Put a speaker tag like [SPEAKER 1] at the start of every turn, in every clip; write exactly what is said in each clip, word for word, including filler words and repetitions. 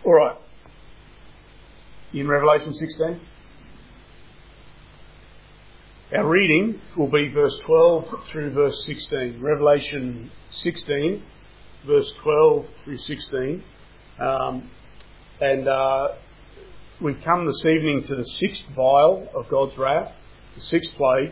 [SPEAKER 1] All right. In Revelation sixteen. Our reading will be verse twelve through verse sixteen. Revelation sixteen, verse twelve through sixteen. Um, and uh, we've come this evening to the sixth vial of God's wrath, the sixth plague.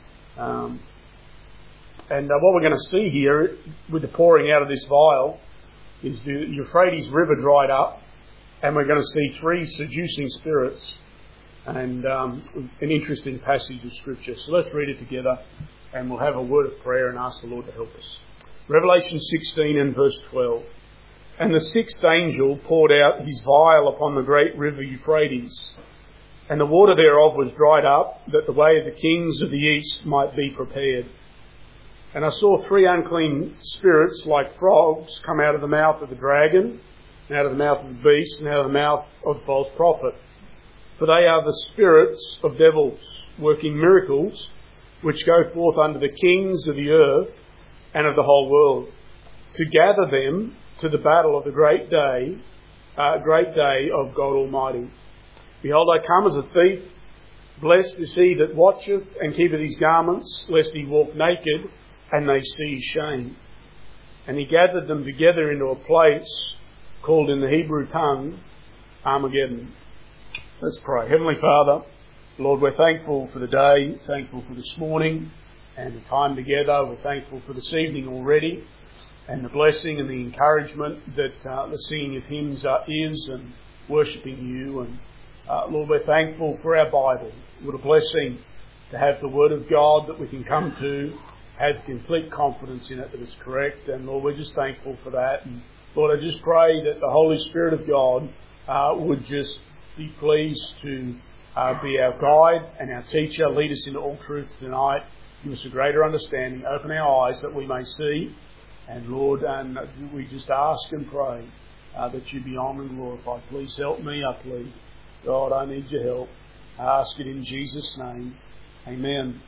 [SPEAKER 1] Um, and uh, what we're going to see here with the pouring out of this vial is the Euphrates River dried up, and we're going to see three seducing spirits and um, an interesting passage of Scripture. So let's read it together, and we'll have a word of prayer and ask the Lord to help us. Revelation sixteen and verse twelve. And the sixth angel poured out his vial upon the great river Euphrates, and the water thereof was dried up, that the way of the kings of the east might be prepared. And I saw three unclean spirits like frogs come out of the mouth of the dragon, and out of the mouth of the beast, and out of the mouth of the false prophet. For they are the spirits of devils, working miracles, which go forth unto the kings of the earth and of the whole world, to gather them to the battle of the great day, uh, great day of God Almighty. Behold, I come as a thief. Blessed is he that watcheth and keepeth his garments, lest he walk naked and they see his shame. And he gathered them together into a place called in the Hebrew tongue Armageddon. Let's pray. Heavenly Father, Lord, we're thankful for the day, thankful for this morning and the time together. We're thankful for this evening already, and the blessing and the encouragement that uh, the singing of hymns uh, is, and worshipping you. And uh, Lord, we're thankful for our Bible. What a blessing to have the Word of God that we can come to, have complete confidence in it that it's correct. And Lord, we're just thankful for that. And Lord, I just pray that the Holy Spirit of God uh, would just be pleased to uh, be our guide and our teacher, lead us into all truth tonight. Give us a greater understanding, open our eyes that we may see. And Lord, and we just ask and pray uh, that you be honoured and glorified. Please help me, I plead. God, I need your help. I ask it in Jesus' name. Amen.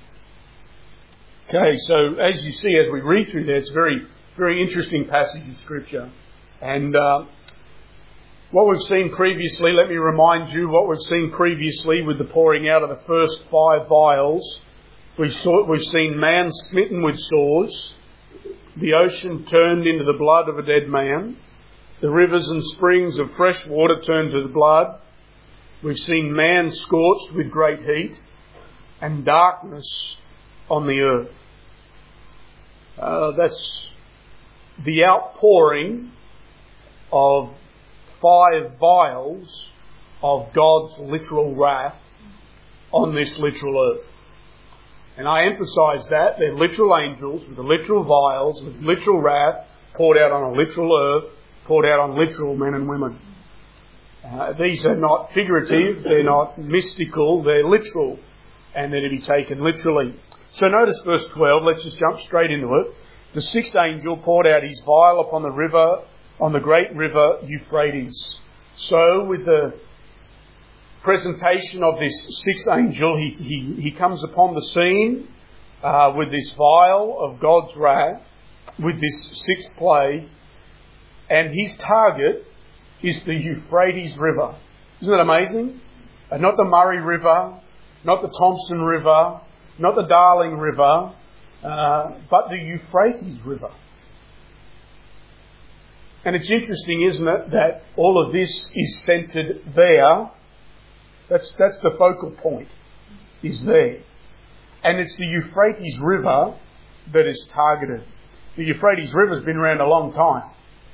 [SPEAKER 1] Okay, so as you see, as we read through there, it's a very, very interesting passage of Scripture. And uh, what we've seen previously, let me remind you what we've seen previously with the pouring out of the first five vials. We've, saw, we've seen man smitten with sores, the ocean turned into the blood of a dead man, the rivers and springs of fresh water turned to the blood. We've seen man scorched with great heat, and darkness on the earth. Uh, that's the outpouring of five vials of God's literal wrath on this literal earth. And I emphasise that they're literal angels with the literal vials, with literal wrath poured out on a literal earth, poured out on literal men and women. Uh, these are not figurative, they're not mystical, they're literal, and they're to be taken literally. So notice verse twelve, let's just jump straight into it. The sixth angel poured out his vial upon the river, on the great river Euphrates. So with the presentation of this sixth angel, he, he, he comes upon the scene uh, with this vial of God's wrath, with this sixth plague, and his target is the Euphrates River. Isn't that amazing? Uh, not the Murray River, not the Thompson River, not the Darling River, uh, but the Euphrates River. And it's interesting, isn't it, that all of this is centred there. That's that's the focal point, is there. And it's the Euphrates River that is targeted. The Euphrates River has been around a long time.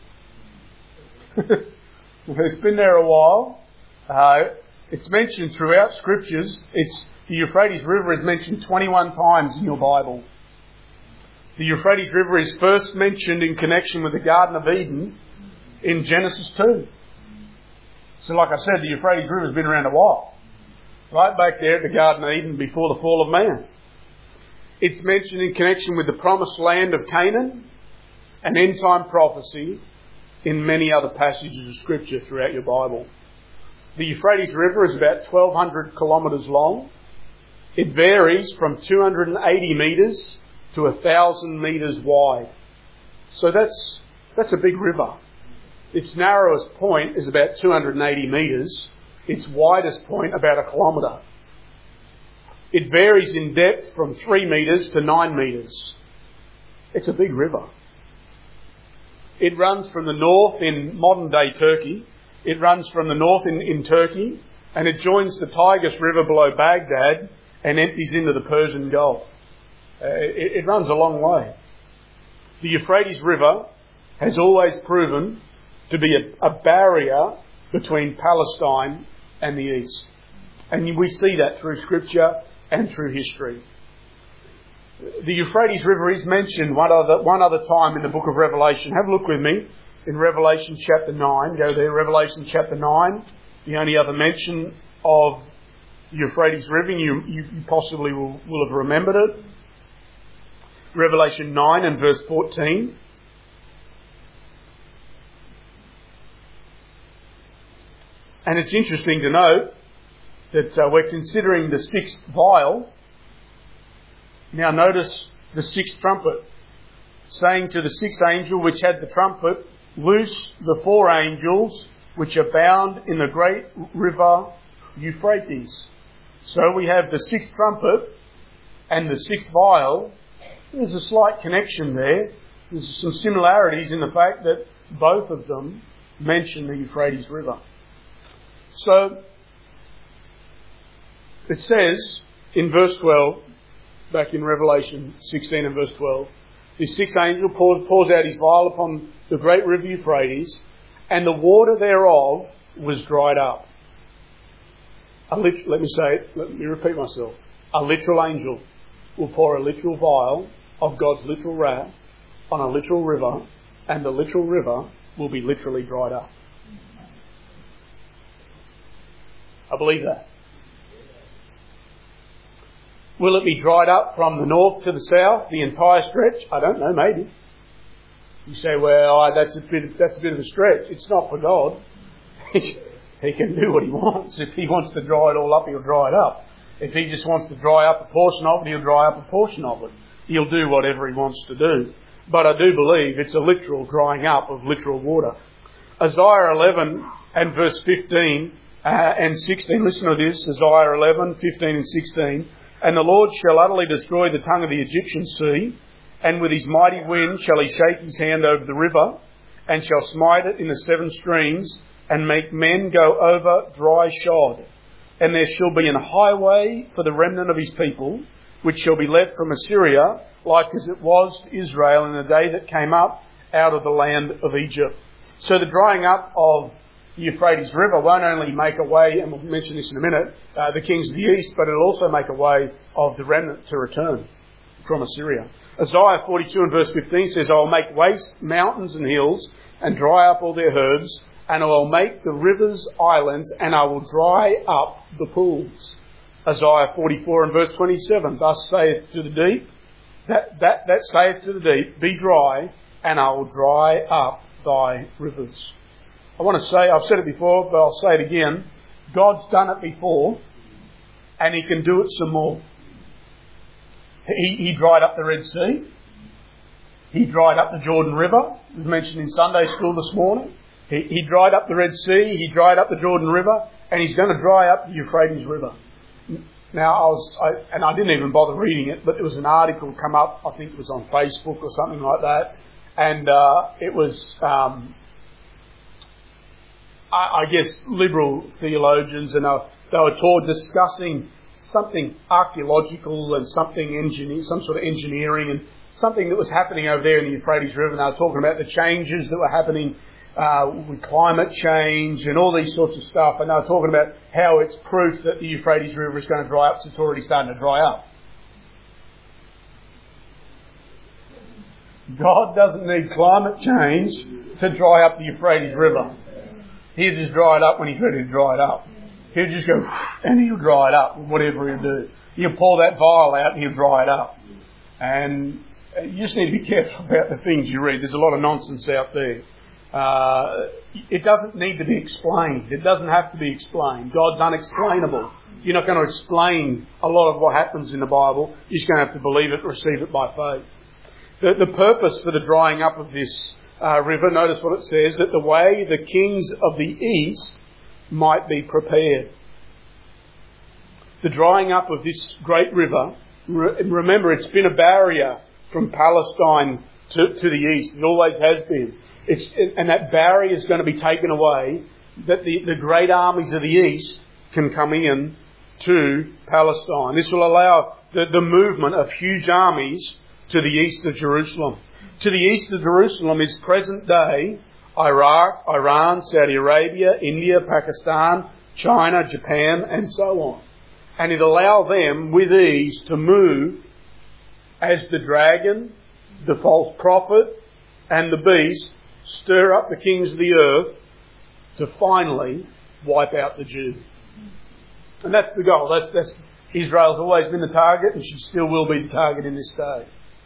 [SPEAKER 1] It's been there a while. Uh, it's mentioned throughout Scriptures. It's the Euphrates River is mentioned twenty-one times in your Bible. The Euphrates River is first mentioned in connection with the Garden of Eden in Genesis two. So like I said, the Euphrates River has been around a while. Right back there at the Garden of Eden before the fall of man. It's mentioned in connection with the promised land of Canaan, an end-time prophecy in many other passages of Scripture throughout your Bible. The Euphrates River is about twelve hundred kilometres long. It varies from two hundred eighty metres to one thousand metres wide. So that's that's a big river. Its narrowest point is about two hundred eighty metres. Its widest point about a kilometre. It varies in depth from three metres to nine metres. It's a big river. It runs from the north in modern-day Turkey. It runs from the north in, in Turkey, and it joins the Tigris River below Baghdad and empties into the Persian Gulf. Uh, it, it runs a long way. The Euphrates River has always proven to be a, a barrier between Palestine and the East. And we see that through Scripture and through history. The Euphrates River is mentioned one other, one other time in the book of Revelation. Have a look with me in Revelation chapter nine. Go there, Revelation chapter nine. The only other mention of the Euphrates River, you, you possibly will, will have remembered it. Revelation nine and verse fourteen. And it's interesting to note that uh, we're considering the sixth vial. Now notice the sixth trumpet, saying to the sixth angel which had the trumpet, loose the four angels which are bound in the great river Euphrates. So we have the sixth trumpet and the sixth vial. There's a slight connection there. There's some similarities in the fact that both of them mention the Euphrates River. So it says in verse twelve, back in Revelation sixteen and verse twelve, this sixth angel pours, pours out his vial upon the great river Euphrates, and the water thereof was dried up. A lit- let me say it, let me repeat myself. A literal angel will pour a literal vial of God's literal wrath on a literal river, and the literal river will be literally dried up. I believe that. Will it be dried up from the north to the south, the entire stretch? I don't know, maybe. You say, well, that's a bit, that's a bit of a stretch. It's not for God. He can do what he wants. If he wants to dry it all up, he'll dry it up. If he just wants to dry up a portion of it, he'll dry up a portion of it. He'll do whatever he wants to do. But I do believe it's a literal drying up of literal water. Isaiah eleven and verse fifteen uh, and sixteen. Listen to this. Isaiah eleven, fifteen and sixteen. And the Lord shall utterly destroy the tongue of the Egyptian sea, and with his mighty wind shall he shake his hand over the river, and shall smite it in the seven streams, and make men go over dry shod. And there shall be an highway for the remnant of his people, which shall be left from Assyria, like as it was to Israel in the day that came up out of the land of Egypt. So the drying up of the Euphrates River won't only make a way, and we'll mention this in a minute, uh, the kings of the east, but it'll also make a way of the remnant to return from Assyria. Isaiah forty-two and verse fifteen says, I will make waste mountains and hills, and dry up all their herbs, and I will make the rivers islands, and I will dry up the pools. Isaiah forty-four and verse twenty-seven, thus saith to the deep, that, that, that saith to the deep, be dry, and I will dry up thy rivers. I want to say, I've said it before, but I'll say it again. God's done it before, and he can do it some more. He, he dried up the Red Sea. He dried up the Jordan River. It was mentioned in Sunday school this morning. He, he dried up the Red Sea. He dried up the Jordan River, and he's going to dry up the Euphrates River. Now, I was, I, and I didn't even bother reading it, but there was an article come up, I think it was on Facebook or something like that, and uh, it was... Um, I guess liberal theologians, and they were taught discussing something archaeological and something engineer, some sort of engineering and something that was happening over there in the Euphrates River. And they were talking about the changes that were happening uh, with climate change and all these sorts of stuff. And they were talking about how it's proof that the Euphrates River is going to dry up, so it's already starting to dry up. God doesn't need climate change to dry up the Euphrates River. He'll just dry it up when he's ready to dry it up. He'll just go, and he'll dry it up, whatever he'll do. He'll pour that vial out and he'll dry it up. And you just need to be careful about the things you read. There's a lot of nonsense out there. Uh, it doesn't need to be explained. It doesn't have to be explained. God's unexplainable. You're not going to explain a lot of what happens in the Bible. You're just going to have to believe it, receive it by faith. The, the purpose for the drying up of this uh, river, notice what it says, that the way the kings of the east might be prepared. The drying up of this great river, re- remember it's been a barrier from Palestine to, to the east. It always has been. It's, and that barrier is going to be taken away, that the, the great armies of the east can come in to Palestine. This will allow the, the movement of huge armies to the east of Jerusalem. To the east of Jerusalem is present day Iraq, Iran, Saudi Arabia, India, Pakistan, China, Japan, and so on. And it allow them with ease to move as the dragon, the false prophet, and the beast stir up the kings of the earth to finally wipe out the Jews. And that's the goal. That's, that's Israel's always been the target, and she still will be the target in this day.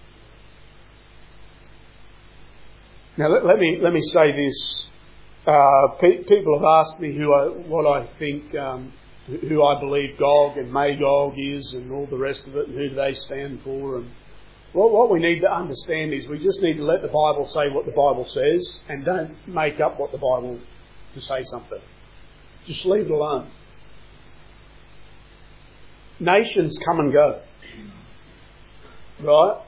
[SPEAKER 1] Now let, let me let me say this. Uh, pe- people have asked me who I, what I think, um, who I believe Gog and Magog is, and all the rest of it, and who do they stand for. And what, what we need to understand is we just need to let the Bible say what the Bible says, and don't make up what the Bible to say something. Just leave it alone. Nations come and go, right?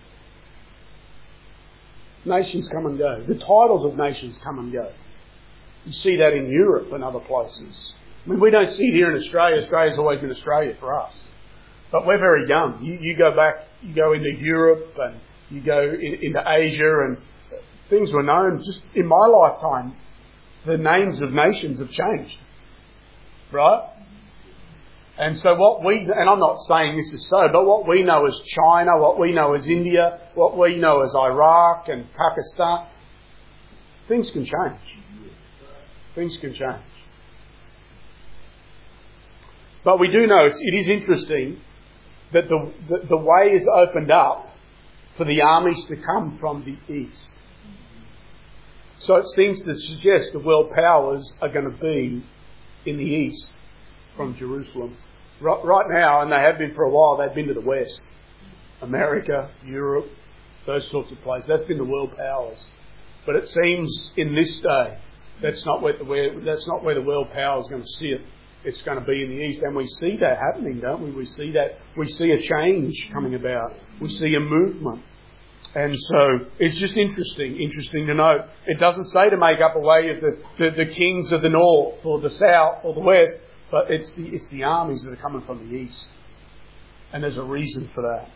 [SPEAKER 1] Nations come and go. The titles of nations come and go. You see that in Europe and other places. I mean, we don't see it here in Australia. Australia's always been Australia for us. But we're very young. You, you go back, you go into Europe and you go in, into Asia, and things were known just in my lifetime. The names of nations have changed. Right? And so what we, and I'm not saying this is so, but what we know as China, what we know as India, what we know as Iraq and Pakistan, things can change. Things can change. But we do know it's, it is interesting that the, the, the way is opened up for the armies to come from the east. So it seems to suggest the world powers are going to be in the east from Jerusalem. Right, right now, and they have been for a while, they've been to the west. America, Europe, those sorts of places. That's been the world powers. But it seems in this day, that's not where the, where, that's not where the world power is going to sit. It's going to be in the east. And we see that happening, don't we? We see that. We see a change coming about. We see a movement. And so it's just interesting, interesting to note. It doesn't say to make up a way of the, the, the kings of the north or the south or the west, but it's the, it's the armies that are coming from the east. And there's a reason for that.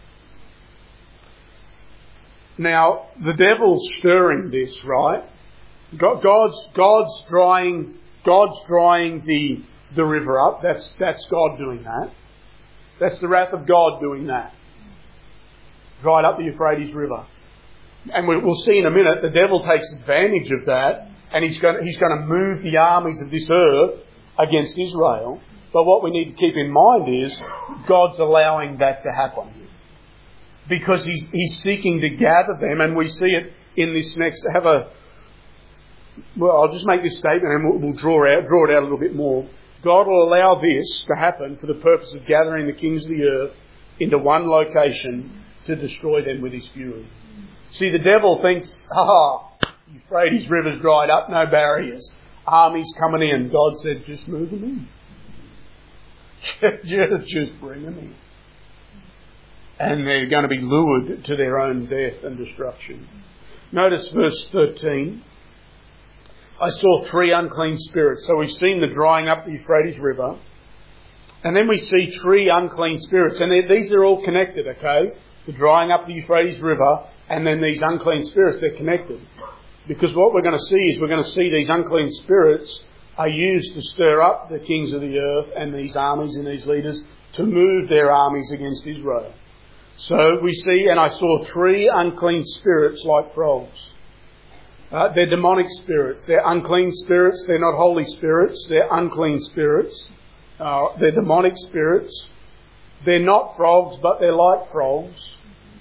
[SPEAKER 1] Now, the devil's stirring this, right? God's, God's drying, God's drying the, the river up. That's, that's God doing that. That's the wrath of God doing that. Dried up the Euphrates River. And we'll see in a minute, the devil takes advantage of that, and he's going to, he's going to move the armies of this earth against Israel. But what we need to keep in mind is God's allowing that to happen. Because he's, he's seeking to gather them, and we see it in this next, have a, well, I'll just make this statement and we'll, we'll draw out, draw it out a little bit more. God will allow this to happen for the purpose of gathering the kings of the earth into one location to destroy them with his fury. See, the devil thinks, ah, Euphrates River's dried up, no barriers. Armies coming in. God said, just move them in. just, just bring them in. And they're going to be lured to their own death and destruction. Notice verse thirteen. I saw three unclean spirits. So we've seen the drying up the Euphrates River. And then we see three unclean spirits. And these are all connected, okay? The drying up the Euphrates River and then these unclean spirits, they're connected. Because what we're going to see is we're going to see these unclean spirits are used to stir up the kings of the earth and these armies and these leaders to move their armies against Israel. So we see, and I saw three unclean spirits like frogs. Uh, they're demonic spirits. They're unclean spirits. They're not holy spirits. They're unclean spirits. Uh, they're demonic spirits. They're not frogs, but they're like frogs.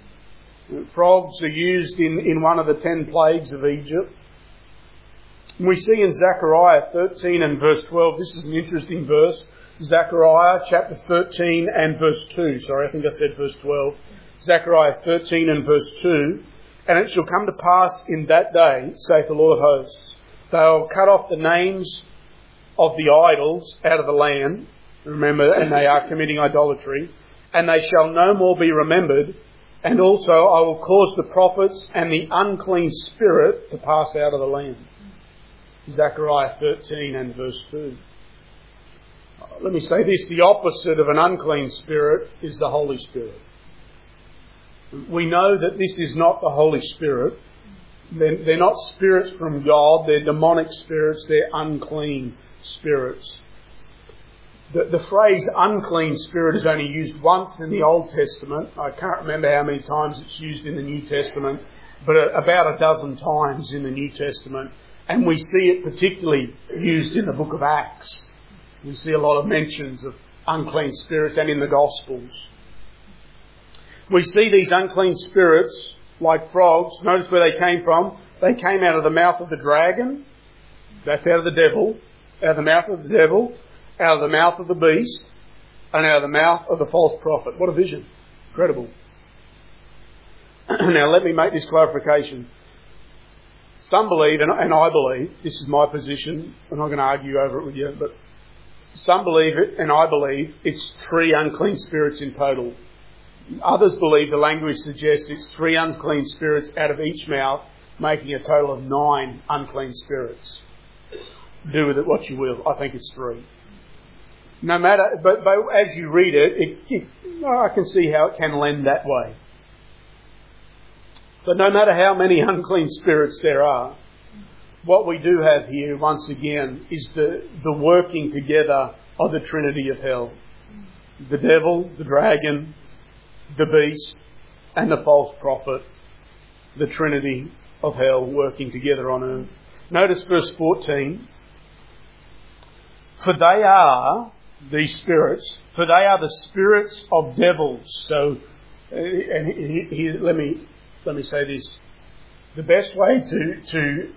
[SPEAKER 1] Frogs are used in, in one of the ten plagues of Egypt. And we see in Zechariah thirteen and verse twelve, this is an interesting verse. Zechariah chapter thirteen and verse two. Sorry, I think I said verse twelve. Zechariah thirteen and verse two. And it shall come to pass in that day, saith the Lord of hosts, they'll cut off the names of the idols out of the land, remember, and they are committing idolatry, and they shall no more be remembered, and also I will cause the prophets and the unclean spirit to pass out of the land. Zechariah thirteen and verse two. Let me say this, the opposite of an unclean spirit is the Holy Spirit. We know that this is not the Holy Spirit. They're, they're not spirits from God, they're demonic spirits, they're unclean spirits. The, the phrase unclean spirit is only used once in the Old Testament. I can't remember how many times it's used in the New Testament, but about a dozen times in the New Testament. And we see it particularly used in the book of Acts. We see a lot of mentions of unclean spirits and in the Gospels. We see these unclean spirits like frogs. Notice where they came from. They came out of the mouth of the dragon. That's out of the devil. Out of the mouth of the devil. Out of the mouth of the beast. And out of the mouth of the false prophet. What a vision. Incredible. Now let me make this clarification. Some believe, and I believe, this is my position, I'm not going to argue over it with you, but some believe it, and I believe, it's three unclean spirits in total. Others believe the language suggests it's three unclean spirits out of each mouth, making a total of nine unclean spirits. Do with it what you will. I think it's three. No matter, but, but as you read it, it, it, I can see how it can lend that way. But no matter how many unclean spirits there are, what we do have here, once again, is the, the working together of the trinity of hell. The devil, the dragon, the beast, and the false prophet. The trinity of hell working together on earth. Notice verse fourteen. For they are, these spirits, for they are the spirits of devils. So, and he, he, let me... Let me say this. The best way to, to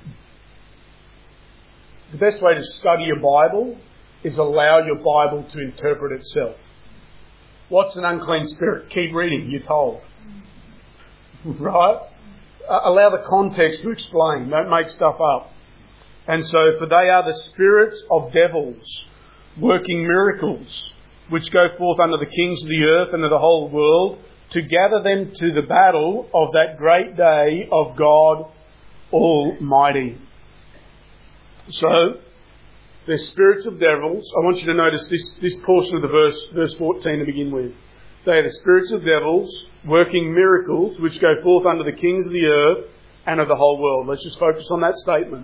[SPEAKER 1] the best way to study your Bible is allow your Bible to interpret itself. What's an unclean spirit? Keep reading, you're told. Right? Uh, allow the context to explain. Don't make stuff up. And so, for they are the spirits of devils, working miracles, which go forth unto the kings of the earth and of the whole world, to gather them to the battle of that great day of God Almighty. So, they're spirits of devils. I want you to notice this, this portion of the verse, verse fourteen to begin with. They are the spirits of devils, working miracles, which go forth unto the kings of the earth and of the whole world. Let's just focus on that statement.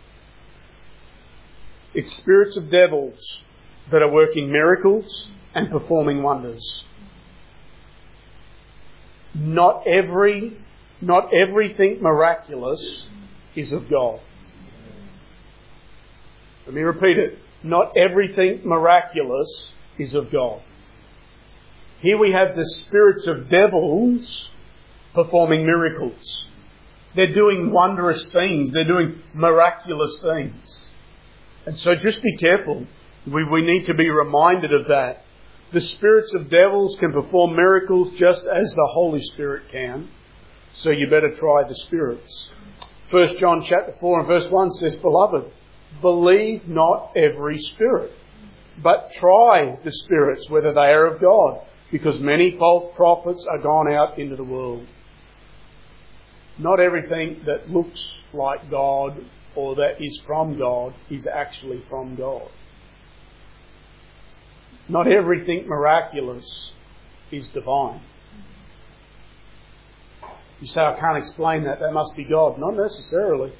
[SPEAKER 1] It's spirits of devils that are working miracles and performing wonders. Not every, not everything miraculous is of God. Let me repeat it. Not everything miraculous is of God. Here we have the spirits of devils performing miracles. They're doing wondrous things. They're doing miraculous things. And so just be careful. We, we need to be reminded of that. The spirits of devils can perform miracles just as the Holy Spirit can. So you better try the spirits. First John chapter four and verse one says, Beloved, believe not every spirit, but try the spirits whether they are of God, because many false prophets are gone out into the world. Not everything that looks like God or that is from God is actually from God. Not everything miraculous is divine. You say, I can't explain that. That must be God. Not necessarily.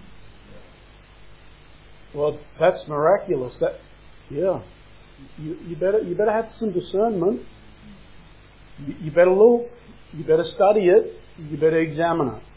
[SPEAKER 1] Well, that's miraculous. That, yeah. You, you better you better have some discernment. You, you better look. You better study it. You better examine it.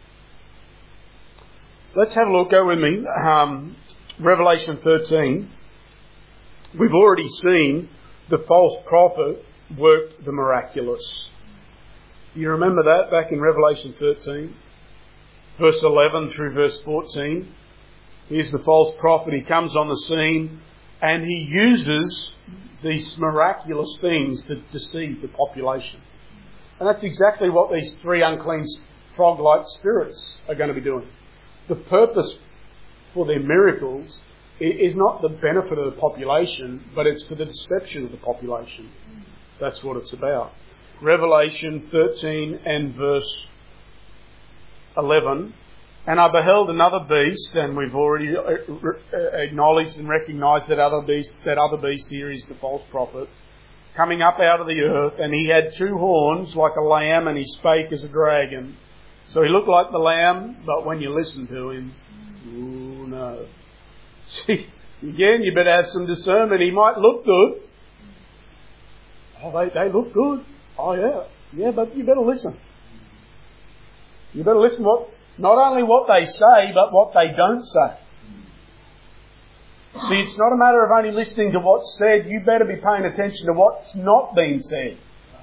[SPEAKER 1] Let's have a look. Go with me. Um, Revelation thirteen. We've already seen the false prophet worked the miraculous. You remember that back in Revelation thirteen, verse eleven through verse fourteen. Here's the false prophet. He comes on the scene and he uses these miraculous things to deceive the population. And that's exactly what these three unclean frog-like spirits are going to be doing. The purpose for their miracles is not the benefit of the population, but it's for the deception of the population. That's what it's about. Revelation thirteen and verse eleven. And I beheld another beast, and we've already acknowledged and recognised that other beast, that other beast here is the false prophet, coming up out of the earth, and he had two horns like a lamb, and he spake as a dragon. So he looked like the lamb, but when you listen to him, ooh, no. See, again, you better have some discernment. He might look good. Oh, they, they look good. Oh, yeah. Yeah, but you better listen. You better listen what, not only what they say, but what they don't say. See, it's not a matter of only listening to what's said. You better be paying attention to what's not being said.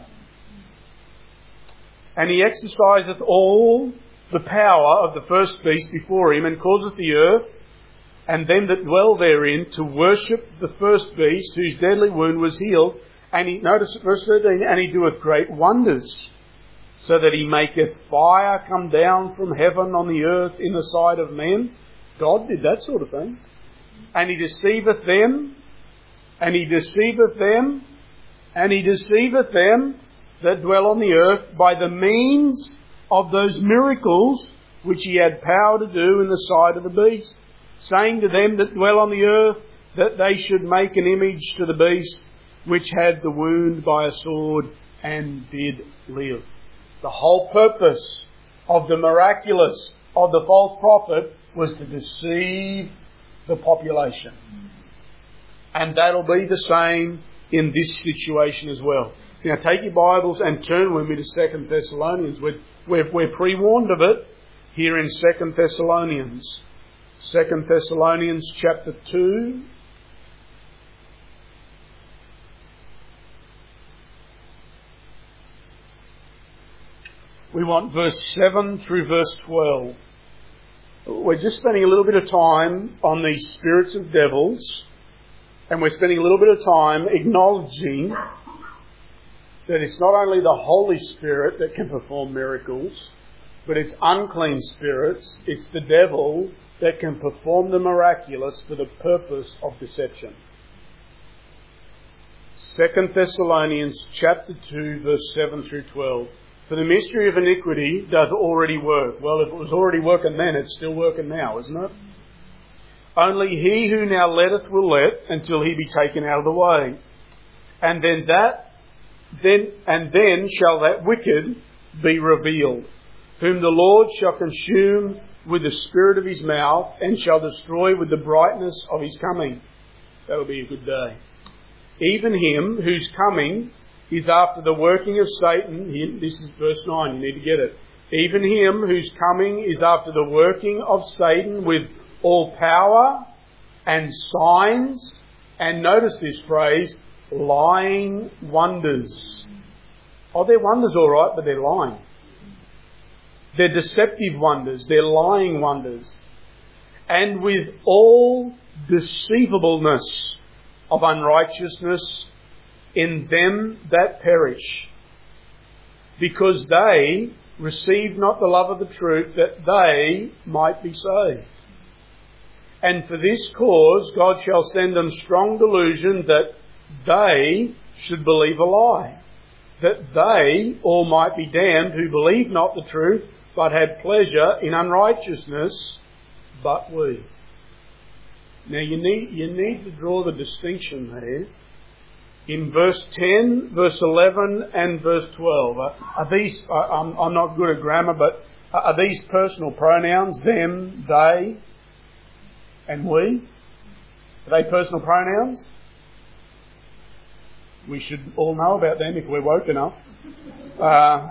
[SPEAKER 1] And he exerciseth all the power of the first beast before him, and causeth the earth and them that dwell therein to worship the first beast, whose deadly wound was healed. And he, notice verse thirteen, and he doeth great wonders, so that he maketh fire come down from heaven on the earth in the sight of men. God did that sort of thing. And he deceiveth them, and he deceiveth them, and he deceiveth them that dwell on the earth by the means of those miracles which he had power to do in the sight of the beast, saying to them that dwell on the earth that they should make an image to the beast which had the wound by a sword and did live. The whole purpose of the miraculous of the false prophet was to deceive the population. And that'll be the same in this situation as well. Now take your Bibles and turn with me to Second Thessalonians. We're, we're, we're pre-warned of it here in Second Thessalonians. Second Thessalonians chapter two. We want verse seven through verse twelve. We're just spending a little bit of time on these spirits of devils, and we're spending a little bit of time acknowledging that it's not only the Holy Spirit that can perform miracles, but it's unclean spirits, it's the devil that can perform the miraculous for the purpose of deception. Second Thessalonians chapter two, verse seven through twelve. For the mystery of iniquity doth already work. Well, if it was already working then, it's still working now, isn't it? Only he who now letteth will let until he be taken out of the way. And then that, then, and then shall that wicked be revealed, whom the Lord shall consume with the spirit of his mouth, and shall destroy with the brightness of his coming. That'll be a good day. Even him whose coming is after the working of Satan. This is verse nine, you need to get it. Even him whose coming is after the working of Satan with all power and signs, and notice this phrase, lying wonders. Oh, they're wonders all right, but they're lying. They're deceptive wonders, they're lying wonders. And with all deceivableness of unrighteousness in them that perish, because they receive not the love of the truth, that they might be saved. And for this cause God shall send them strong delusion, that they should believe a lie, that they all might be damned who believe not the truth, but had pleasure in unrighteousness, but we. Now you need, you need to draw the distinction there. In verse ten, verse eleven and verse twelve. Are, are these, I'm, I'm not good at grammar, but are these personal pronouns? Them, they, and we? Are they personal pronouns? We should all know about them if we're woke enough. Uh,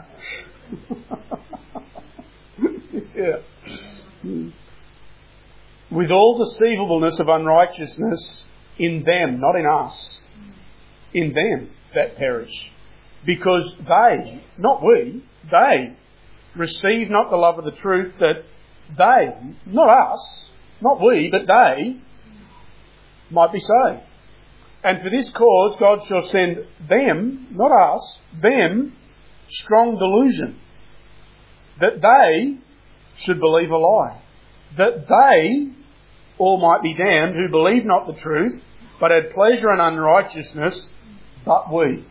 [SPEAKER 1] yeah. With all deceivableness of unrighteousness in them, not in us. In them that perish. Because they, not we, they receive not the love of the truth, that they, not us, not we, but they might be saved. And for this cause God shall send them, not us, them, strong delusion, that they should believe a lie, that they all might be damned who believe not the truth, but had pleasure in unrighteousness, but we,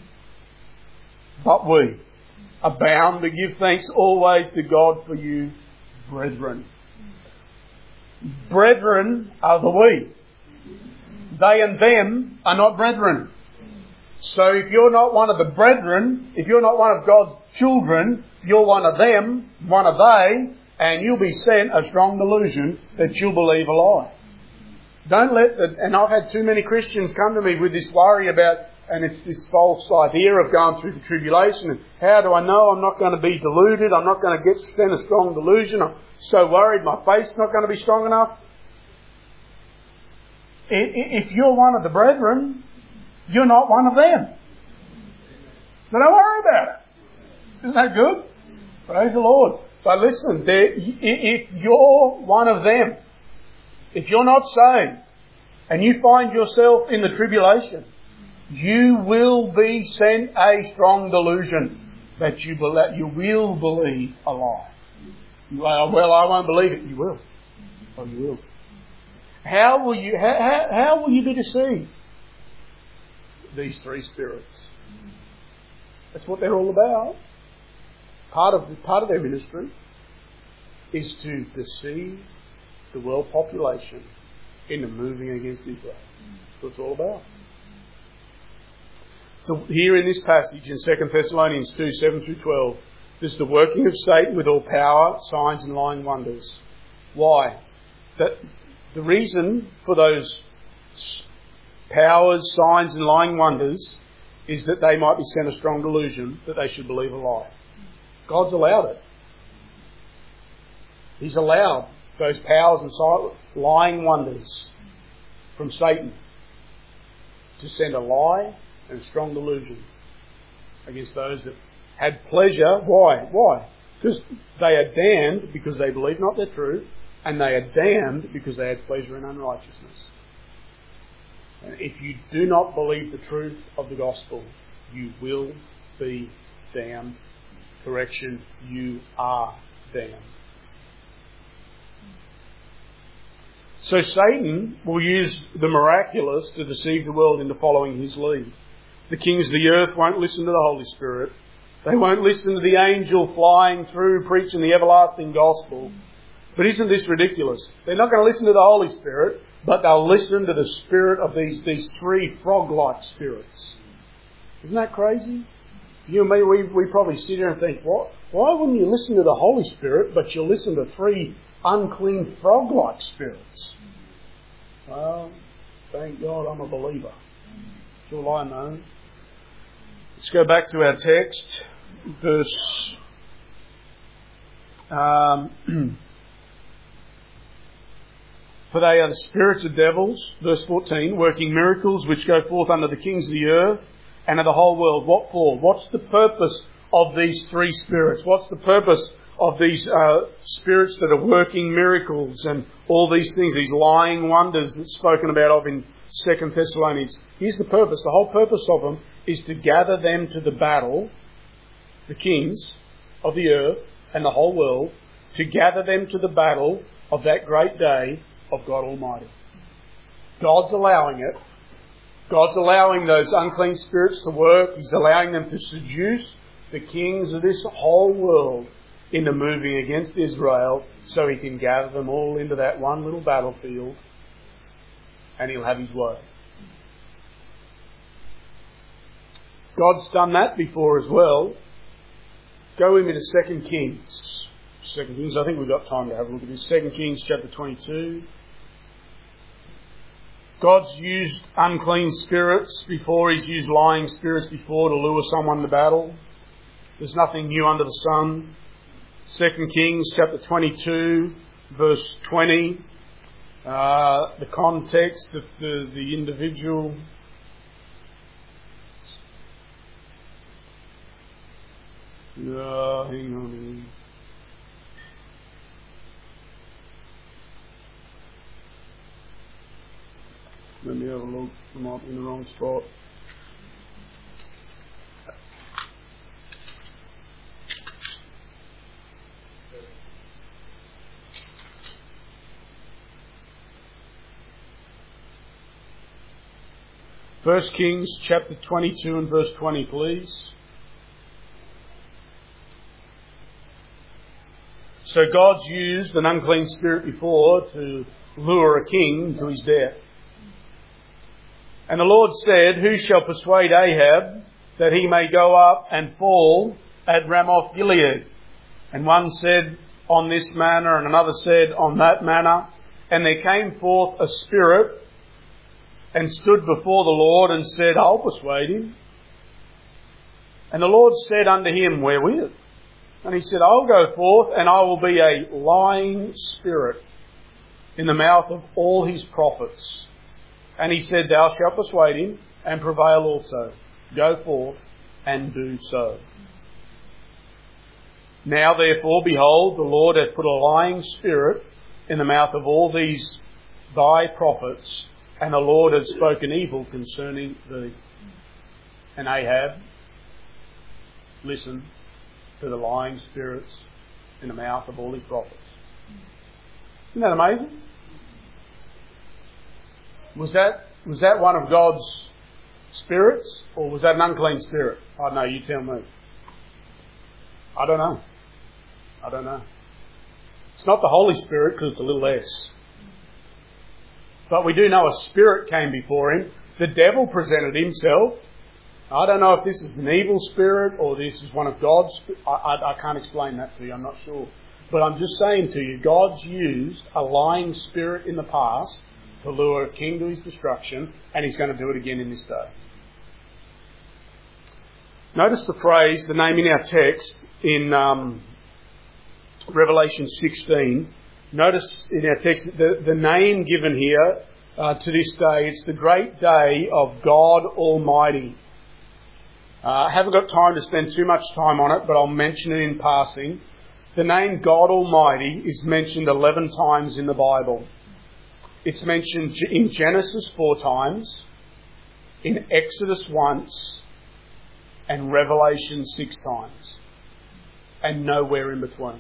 [SPEAKER 1] but we, are bound to give thanks always to God for you, brethren. Brethren are the we. They and them are not brethren. So if you're not one of the brethren, if you're not one of God's children, you're one of them, one of they, and you'll be sent a strong delusion that you'll believe a lie. Don't let the, and I've had too many Christians come to me with this worry about, and it's this false idea of going through the tribulation, and how do I know I'm not going to be deluded, I'm not going to get sent a strong delusion, I'm so worried my faith's not going to be strong enough. If you're one of the brethren, you're not one of them. So don't worry about it. Isn't that good? Praise the Lord. But listen, if you're one of them, if you're not saved, and you find yourself in the tribulation, you will be sent a strong delusion that you, be- you will believe a lie. Well, well, I won't believe it. You will. Oh, you will. How will you? How, how, how will you be deceived? These three spirits. That's what they're all about. Part of part of their ministry is to deceive the world population into moving against Israel. That's what it's all about. So here in this passage in Second Thessalonians two, seven through twelve, there's the working of Satan with all power, signs and lying wonders. Why? That the reason for those powers, signs and lying wonders is that they might be sent a strong delusion that they should believe a lie. God's allowed it. He's allowed those powers and lying wonders from Satan to send a lie and a strong delusion against those that had pleasure. Why? Why? Because they are damned because they believe not the truth, and they are damned because they had pleasure in unrighteousness. And if you do not believe the truth of the gospel, you will be damned. Correction, you are damned. So Satan will use the miraculous to deceive the world into following his lead. The kings of the earth won't listen to the Holy Spirit. They won't listen to the angel flying through preaching the everlasting gospel. But isn't this ridiculous? They're not going to listen to the Holy Spirit, but they'll listen to the spirit of these, these three frog-like spirits. Isn't that crazy? You and me, we, we probably sit here and think, what? Why wouldn't you listen to the Holy Spirit, but you listen to three unclean frog-like spirits? Well, thank God I'm a believer. That's all I know. Let's go back to our text, verse um, for they are the spirits of devils, verse fourteen, working miracles which go forth under the kings of the earth and of the whole world. What for? What's the purpose of these three spirits? What's the purpose of these uh, spirits that are working miracles and all these things, these lying wonders that's spoken about of in Second Thessalonians? Here's the purpose. The whole purpose of them is to gather them to the battle, the kings of the earth and the whole world, to gather them to the battle of that great day of God Almighty. God's allowing it. God's allowing those unclean spirits to work. He's allowing them to seduce the kings of this whole world into moving against Israel so he can gather them all into that one little battlefield and he'll have his way. God's done that before as well. Go with me to Second Kings. Second Kings, I think we've got time to have a look at this. Second Kings chapter twenty-two. God's used unclean spirits before. He's used lying spirits before to lure someone to battle. There's nothing new under the sun. Second Kings chapter twenty-two, verse twenty. Uh, the context of the, the individual. Uh, hang on. Let me have a look. I might be in the wrong spot. First Kings chapter twenty-two and verse twenty, please. So God's used an unclean spirit before to lure a king to his death. And the Lord said, who shall persuade Ahab that he may go up and fall at Ramoth Gilead? And one said, on this manner, and another said, on that manner. And there came forth a spirit and stood before the Lord and said, I'll persuade him. And the Lord said unto him, wherewith? And he said, I'll go forth and I will be a lying spirit in the mouth of all his prophets. And he said, thou shalt persuade him and prevail also. Go forth and do so. Now therefore, behold, the Lord hath put a lying spirit in the mouth of all these thy prophets, and the Lord hath spoken evil concerning thee. And Ahab listened to the lying spirits in the mouth of all his prophets. Isn't that amazing? Was that was that one of God's spirits, or was that an unclean spirit? I don't know, you tell me. I don't know. I don't know. It's not the Holy Spirit because it's a little S. But we do know a spirit came before him. The devil presented himself. I don't know if this is an evil spirit or this is one of God's. I, I, I can't explain that to you. I'm not sure. But I'm just saying to you, God's used a lying spirit in the past to lure a king to his destruction, and he's going to do it again in this day. Notice the phrase, the name in our text in um, Revelation sixteen. Notice in our text the, the name given here uh, to this day. It's the great day of God Almighty. Uh, I haven't got time to spend too much time on it, but I'll mention it in passing. The name God Almighty is mentioned eleven times in the Bible. It's mentioned in Genesis four times, in Exodus once, and Revelation six times, and nowhere in between.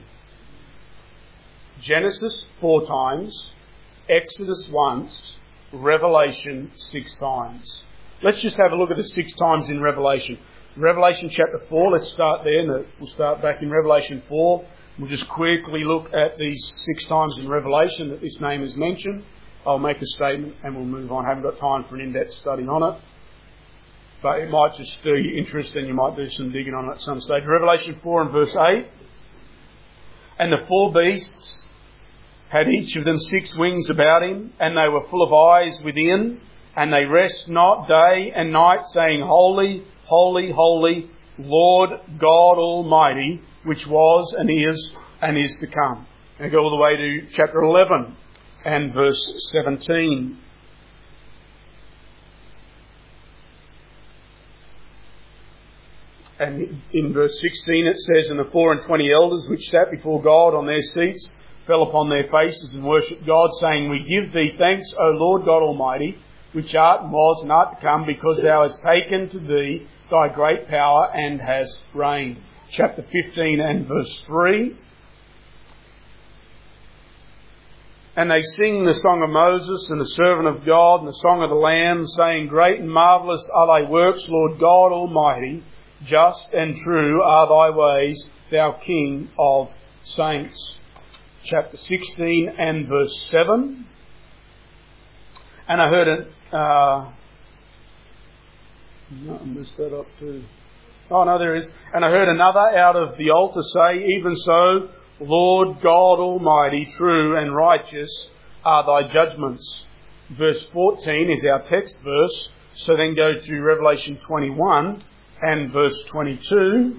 [SPEAKER 1] Genesis four times, Exodus once, Revelation six times. Let's just have a look at the six times in Revelation. Revelation chapter four, let's start there. We'll start back in Revelation four. We'll just quickly look at these six times in Revelation that this name is mentioned. I'll make a statement and we'll move on. I haven't got time for an in-depth study on it. But it might just stir your interest and you might do some digging on it at some stage. Revelation four and verse eight. And the four beasts had each of them six wings about him, and they were full of eyes within, and they rest not day and night, saying, Holy, holy, holy, Lord God Almighty, which was and is and is to come. And go all the way to chapter eleven and verse seventeen. And in verse sixteen it says, And the four and twenty elders which sat before God on their seats fell upon their faces and worshipped God, saying, We give thee thanks, O Lord God Almighty, which art and was and art to come, because thou hast taken to thee thy great power and hast reigned. Chapter fifteen and verse three. And they sing the song of Moses and the servant of God and the song of the Lamb, saying, Great and marvellous are thy works, Lord God Almighty. Just and true are thy ways, thou King of saints. Chapter sixteen and verse seven. And I heard it. Uh, no, I messed that up too. Oh no, there is. And I heard another out of the altar say, Even so, Lord God Almighty, true and righteous are thy judgments. Verse fourteen is our text verse. So then go to Revelation twenty-one. And verse twenty-two,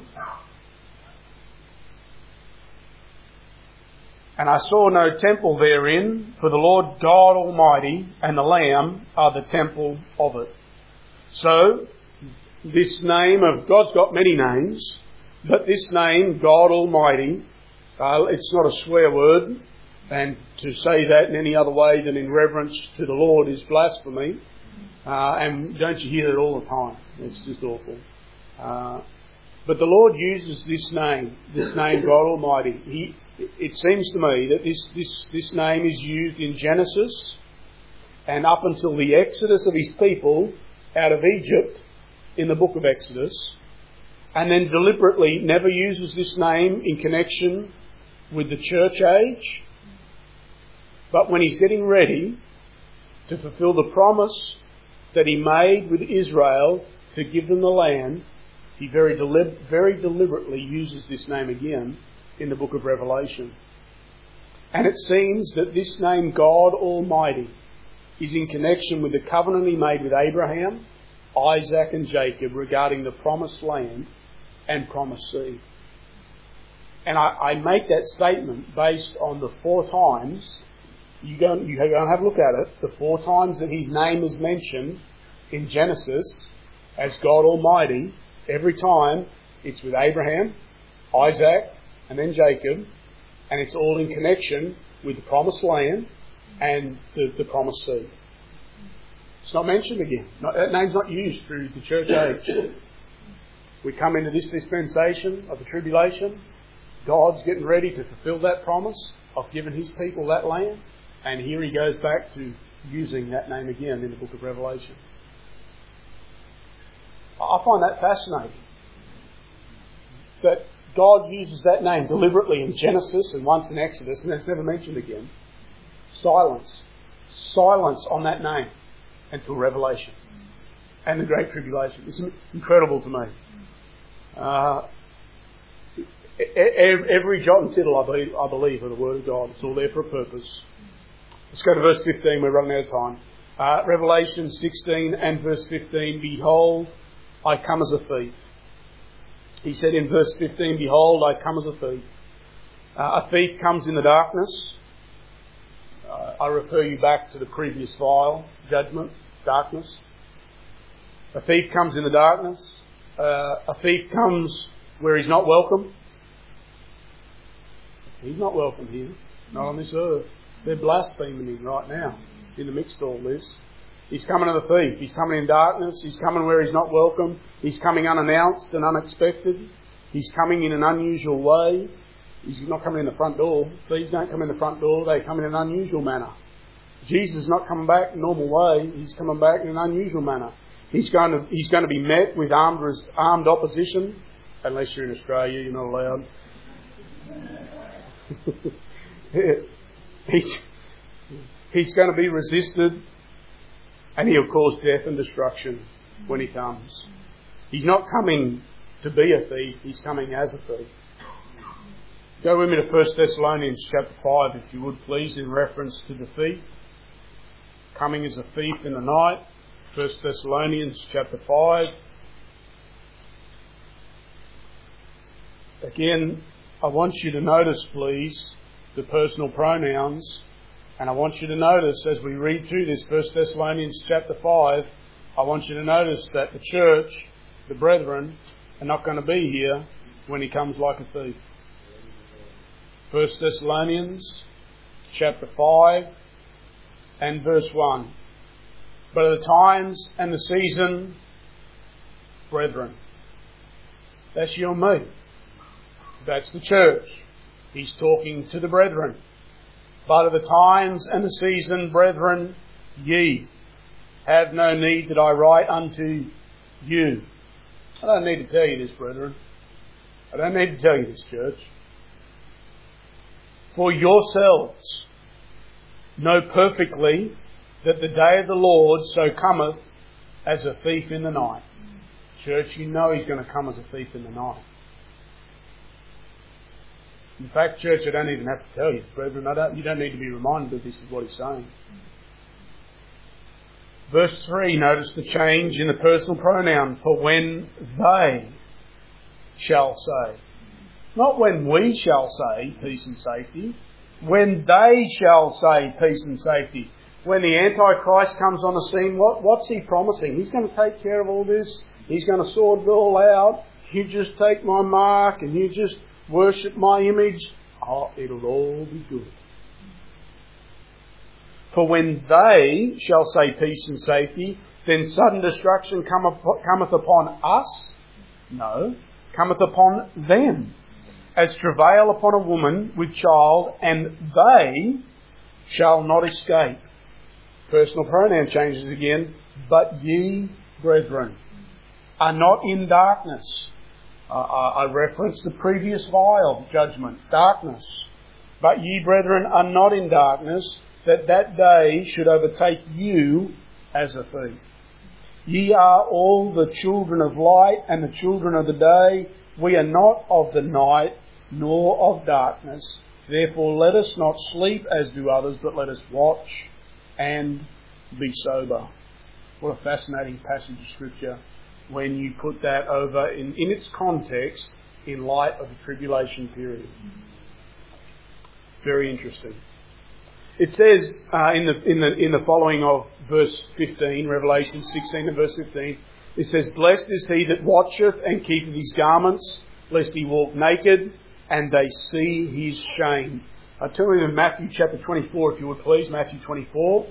[SPEAKER 1] And I saw no temple therein, for the Lord God Almighty and the Lamb are the temple of it. So, this name of, God's got many names, but this name, God Almighty, uh, it's not a swear word, and to say that in any other way than in reverence to the Lord is blasphemy. Uh, and don't you hear it all the time? It's just awful. Uh, but the Lord uses this name, this name God Almighty. He, it seems to me that this, this, this name is used in Genesis and up until the exodus of his people out of Egypt in the book of Exodus, and then deliberately never uses this name in connection with the church age. But when he's getting ready to fulfill the promise that he made with Israel to give them the land, he very, deli- very deliberately uses this name again in the book of Revelation. And it seems that this name, God Almighty, is in connection with the covenant he made with Abraham, Isaac and Jacob regarding the promised land and promised seed. And I, I make that statement based on the four times, you go, you go and have a look at it, the four times that his name is mentioned in Genesis as God Almighty. Every time it's with Abraham, Isaac and then Jacob, and it's all in connection with the promised land and the, the promised seed. It's not mentioned again. Not, that name's not used through the church age. We come into this dispensation of the tribulation. God's getting ready to fulfill that promise of giving his people that land. And here he goes back to using that name again in the book of Revelation. I find that fascinating. That God uses that name deliberately in Genesis and once in Exodus, and it's never mentioned again. Silence. Silence on that name until Revelation and the Great Tribulation. It's incredible to me. Uh, every jot and tittle, I believe, I believe, of the Word of God. It's all there for a purpose. Let's go to verse fifteen. We're running out of time. Uh, Revelation sixteen and verse fifteen. Behold, I come as a thief. He said in verse fifteen, behold, I come as a thief. Uh, a thief comes in the darkness. Uh, I refer you back to the previous vial, judgment, darkness. A thief comes in the darkness. Uh, a thief comes where he's not welcome. He's not welcome here, not on this earth. They're blaspheming him right now in the midst of all this. He's coming as a thief. He's coming in darkness. He's coming where he's not welcome. He's coming unannounced and unexpected. He's coming in an unusual way. He's not coming in the front door. Thieves don't come in the front door. They come in an unusual manner. Jesus is not coming back in a normal way. He's coming back in an unusual manner. He's going to, he's going to be met with armed, armed opposition. Unless you're in Australia, you're not allowed. he's, he's going to be resisted. And he'll cause death and destruction when he comes. He's not coming to be a thief. He's coming as a thief. Go with me to First Thessalonians chapter five, if you would please, in reference to the thief. Coming as a thief in the night. First Thessalonians chapter five. Again, I want you to notice, please, the personal pronouns. And I want you to notice, as we read through this First Thessalonians chapter five, I want you to notice that the church, the brethren, are not going to be here when he comes like a thief. First Thessalonians chapter five and verse one. But at the times and the season, brethren. That's you and me. That's the church. He's talking to the brethren. But of the times and the season, brethren, ye have no need that I write unto you. I don't need to tell you this, brethren. I don't need to tell you this, church. For yourselves know perfectly that the day of the Lord so cometh as a thief in the night. Church, you know he's going to come as a thief in the night. In fact, church, I don't even have to tell you, brethren. I don't, you don't need to be reminded that this is what he's saying. Verse three, notice the change in the personal pronoun. For when they shall say. Not when we shall say peace and safety. When they shall say peace and safety. When the Antichrist comes on the scene, what, what's he promising? He's going to take care of all this. He's going to sort it all out. You just take my mark and you just worship my image. Oh, it'll all be good. For when they shall say peace and safety, then sudden destruction cometh upon us? No, cometh upon them. As travail upon a woman with child, and they shall not escape. Personal pronoun changes again. But ye brethren, are not in darkness. Uh, I referenced the previous vial judgment, darkness. But ye, brethren, are not in darkness, that that day should overtake you as a thief. Ye are all the children of light and the children of the day. We are not of the night, nor of darkness. Therefore let us not sleep as do others, but let us watch and be sober. What a fascinating passage of Scripture when you put that over in, in its context in light of the tribulation period. Very interesting. It says uh, in the in the in the following of verse fifteen, Revelation sixteen and verse fifteen, it says, "Blessed is he that watcheth and keepeth his garments, lest he walk naked, and they see his shame." I'll turn with you in Matthew chapter twenty-four, if you would please, Matthew twenty-four.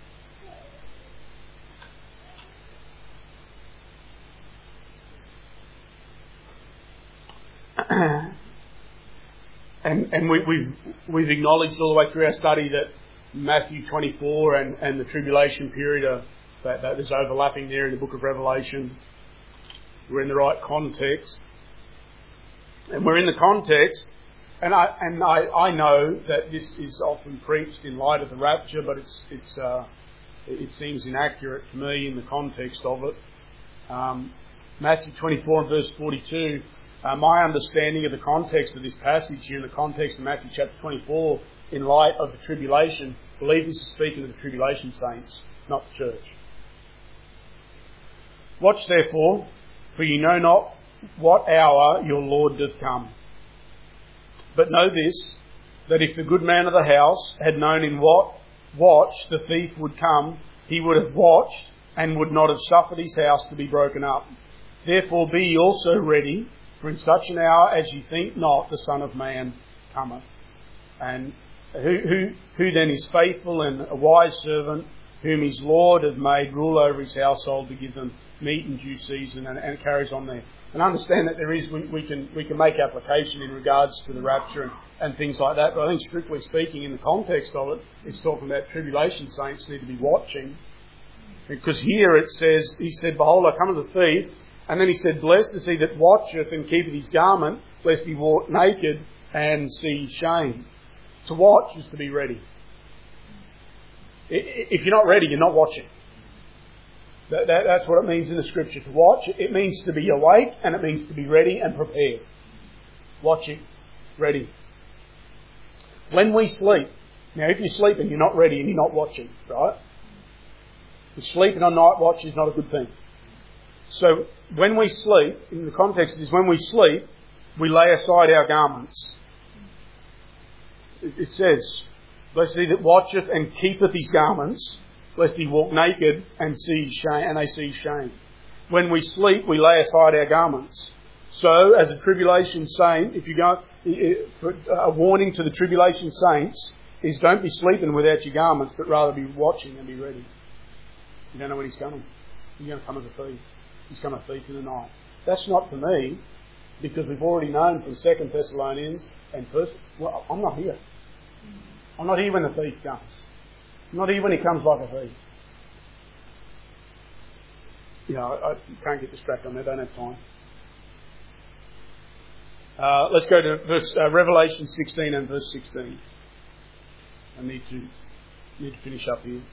[SPEAKER 1] And, and we, we've, we've acknowledged all the way through our study that Matthew twenty-four and, and the tribulation period, are, that, that there's overlapping there in the book of Revelation. We're in the right context. And we're in the context, and I and I, I know that this is often preached in light of the rapture, but it's it's uh, it seems inaccurate to me in the context of it. Um, Matthew twenty-four and verse forty-two. Uh, my understanding of the context of this passage here, in the context of Matthew chapter twenty-four, in light of the tribulation, I believe this is speaking of the tribulation saints, not the church. "Watch therefore, for ye know not what hour your Lord doth come. But know this, that if the good man of the house had known in what watch the thief would come, he would have watched, and would not have suffered his house to be broken up. Therefore be ye also ready, for in such an hour as ye think not, the Son of Man cometh. And who, who, who then is faithful and a wise servant, whom his Lord hath made rule over his household to give them meat in due season," and, and it carries on there. And understand that there is, we, we can we can make application in regards to the rapture and, and things like that, but I think strictly speaking, in the context of it, it's talking about tribulation saints need to be watching. Because here it says, he said, "Behold, I come as a thief," and then he said, "Blessed is he that watcheth and keepeth his garment, lest he walk naked and see shame." To watch is to be ready. If you're not ready, you're not watching. That, that, that's what it means in the Scripture. To watch, it means to be awake, and it means to be ready and prepared. Watching, ready. When we sleep, now if you're sleeping, you're not ready and you're not watching, right? Sleeping on night watch is not a good thing. So when we sleep, in the context is when we sleep, we lay aside our garments. It, it says, "Blessed is he that watcheth and keepeth his garments, lest he walk naked and see shame, and they see shame." When we sleep, we lay aside our garments. So, as a tribulation saint, if you go, a warning to the tribulation saints is don't be sleeping without your garments, but rather be watching and be ready. You don't know when he's coming. He's going to come as a thief. He's come a thief in the night. That's not for me, because we've already known from Second Thessalonians and First. Well, I'm not here. I'm not here when the thief comes. I'm not here when he comes like a thief. You know, I, I can't get distracted on that. I don't have time. Uh, let's go to verse, uh, Revelation sixteen and verse sixteen. I need to need to finish up here.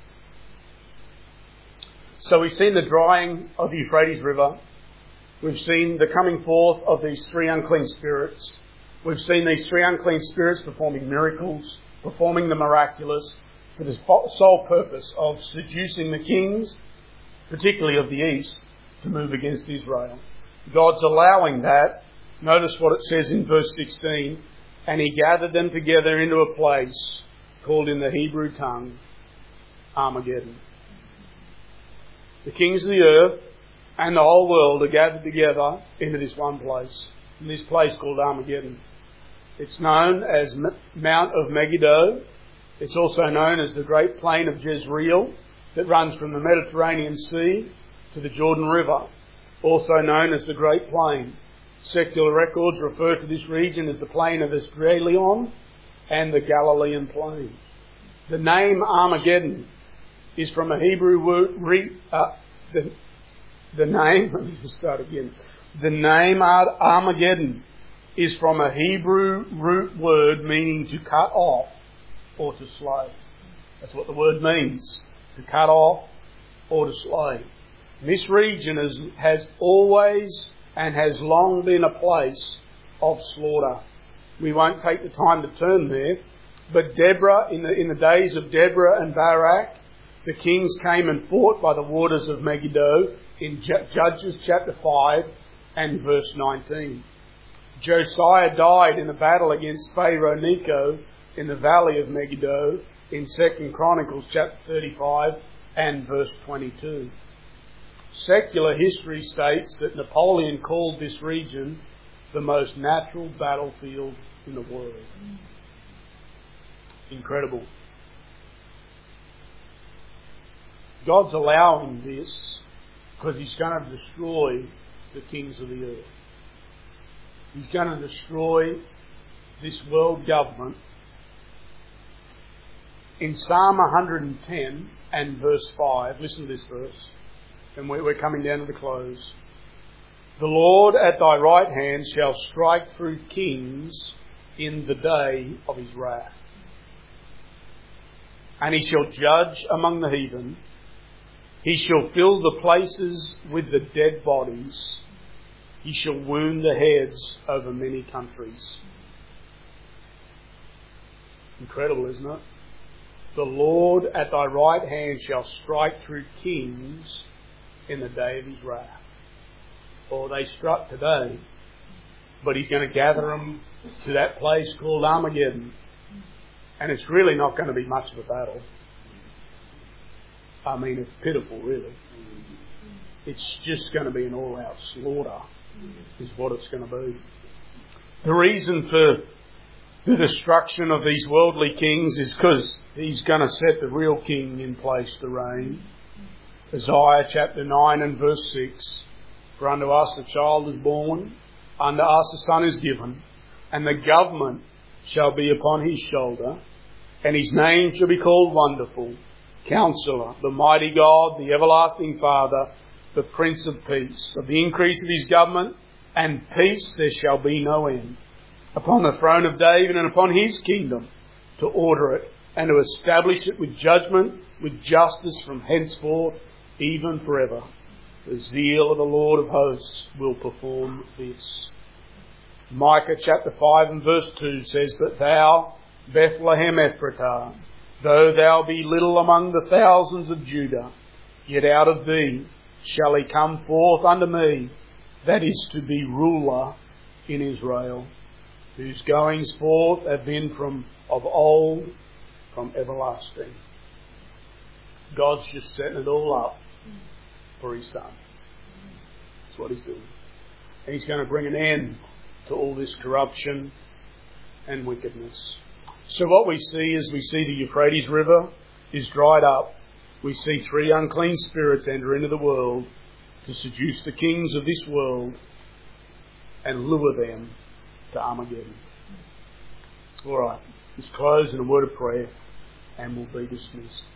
[SPEAKER 1] So we've seen the drying of the Euphrates River. We've seen the coming forth of these three unclean spirits. We've seen these three unclean spirits performing miracles, performing the miraculous, for the sole purpose of seducing the kings, particularly of the east, to move against Israel. God's allowing that. Notice what it says in verse sixteen. "And he gathered them together into a place called in the Hebrew tongue Armageddon." The kings of the earth and the whole world are gathered together into this one place, in this place called Armageddon. It's known as Mount of Megiddo. It's also known as the Great Plain of Jezreel, that runs from the Mediterranean Sea to the Jordan River, also known as the Great Plain. Secular records refer to this region as the Plain of Esdraelon and the Galilean Plain. The name Armageddon is from a Hebrew word, uh, the, The name, let me just start again. The name Ar- Armageddon is from a Hebrew root word meaning to cut off or to slay. That's what the word means, to cut off or to slay. And this region is, has always and has long been a place of slaughter. We won't take the time to turn there, but Deborah, in the, in the days of Deborah and Barak, the kings came and fought by the waters of Megiddo in Judges chapter five and verse nineteen. Josiah died in a battle against Pharaoh Necho in the valley of Megiddo in Second Chronicles chapter thirty-five and verse twenty-two. Secular history states that Napoleon called this region the most natural battlefield in the world. Incredible. God's allowing this because He's going to destroy the kings of the earth. He's going to destroy this world government. In Psalm one hundred ten and verse five, listen to this verse, and we're coming down to the close. The Lord at thy right hand shall strike through kings in the day of his wrath. And he shall judge among the heathen. He shall fill the places with the dead bodies. He shall wound the heads over many countries. Incredible, isn't it? The Lord at thy right hand shall strike through kings in the day of his wrath. Or they struck today, but he's going to gather them to that place called Armageddon. And it's really not going to be much of a battle. I mean, it's pitiful, really. It's just going to be an all-out slaughter, is what it's going to be. The reason for the destruction of these worldly kings is because he's going to set the real king in place to reign. Isaiah chapter nine and verse six. For unto us a child is born, unto us a son is given, and the government shall be upon his shoulder, and his name shall be called Wonderful, Counselor, the Mighty God, the Everlasting Father, the Prince of Peace. Of the increase of his government and peace there shall be no end, upon the throne of David and upon his kingdom, to order it and to establish it with judgment, with justice from henceforth, even forever. The zeal of the Lord of hosts will perform this. Micah chapter five and verse two says, But thou, Bethlehem Ephratah, though thou be little among the thousands of Judah, yet out of thee shall he come forth unto me, that is to be ruler in Israel, whose goings forth have been from of old, from everlasting. God's just setting it all up for his son. That's what he's doing. And he's going to bring an end to all this corruption and wickedness. So what we see is we see the Euphrates River is dried up. We see three unclean spirits enter into the world to seduce the kings of this world and lure them to Armageddon. All right, let's close in a word of prayer and we'll be dismissed.